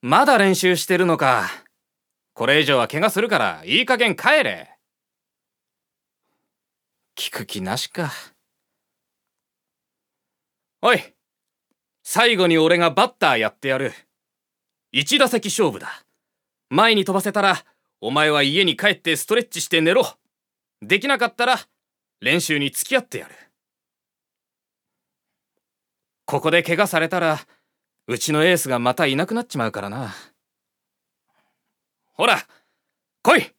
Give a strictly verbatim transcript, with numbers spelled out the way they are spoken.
まだ練習してるのか。これ以上は怪我するからいい加減帰れ。聞く気なしか。おい、最後に俺がバッターやってやる。一打席勝負だ。前に飛ばせたらお前は家に帰ってストレッチして寝ろ。できなかったら練習に付き合ってやる。ここで怪我されたらうちのエースがまたいなくなっちまうからな。ほら来い。